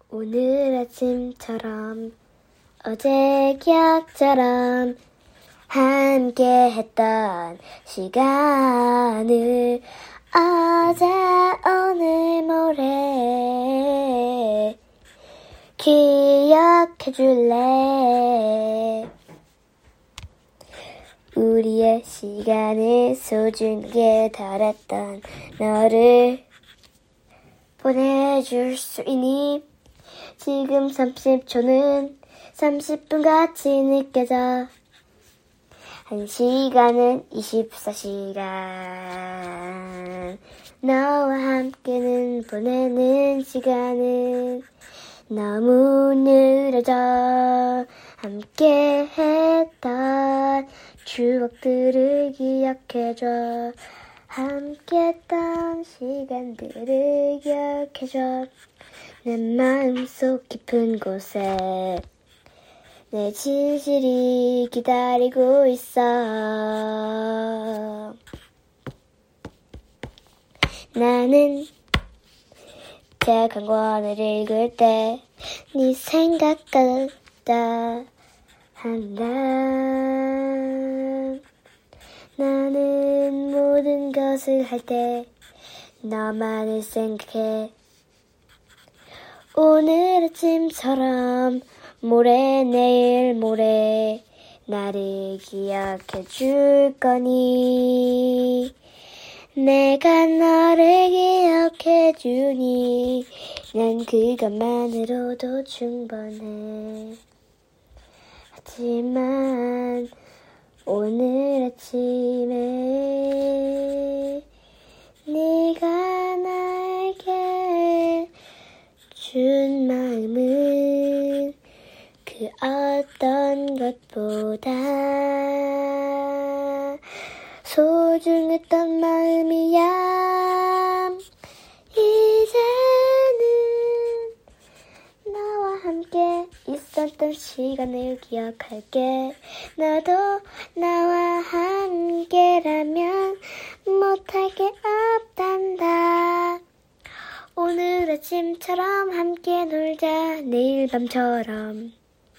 오늘 아침처럼 어제 기억처럼 함께 했던 시간을 어제 오늘 모레 기억해 줄래? 우리의 시간을 소중하게 달았던 너를 보내줄 수 있니? 지금 30초는 30분 같이 느껴져. 1시간은 24시간. 너와 함께는 보내는 시간은 너무 느려져. 함께 했던 추억들을 기억해줘. 함께했던 시간들을 기억해줘. 내 마음속 깊은 곳에 내 진실이 기다리고 있어. 나는 책 한 권을 읽을 때 네 생각까다 한다. 나는 모든 것을 할 때 너만을 생각해. 오늘 아침처럼 모레 내일 모레 나를 기억해 줄 거니? 내가 너를 기억해 주니 난 그것만으로도 충분해. 하지만 오늘 아침에 네가 나에게 준 마음은 그 어떤 것보다 소중했던 마음이야. 이제는 너와 함께 있었던 시간을 기억할게. 너도 나와 함께라면 못할 게 없단다. 오늘 아침처럼 함께 놀자. 내일 밤처럼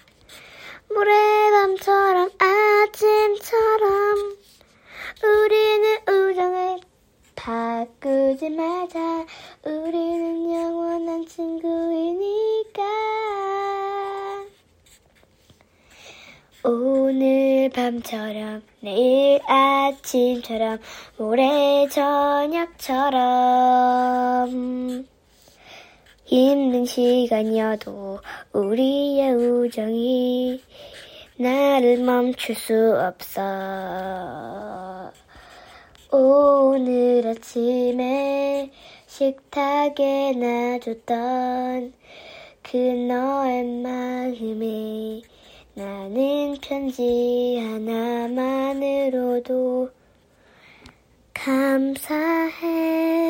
모레밤처럼 아침처럼 우리는 우정을 바꾸지 말자. 우리는 영원한 친구이니까. 오늘 밤처럼 내일 아침처럼 모레 저녁처럼 힘든 시간이어도 우리의 우정이 나를 멈출 수 없어. 오늘 아침에 식탁에 놔줬던 그 너의 마음에 나는 편지 하나만으로도 감사해.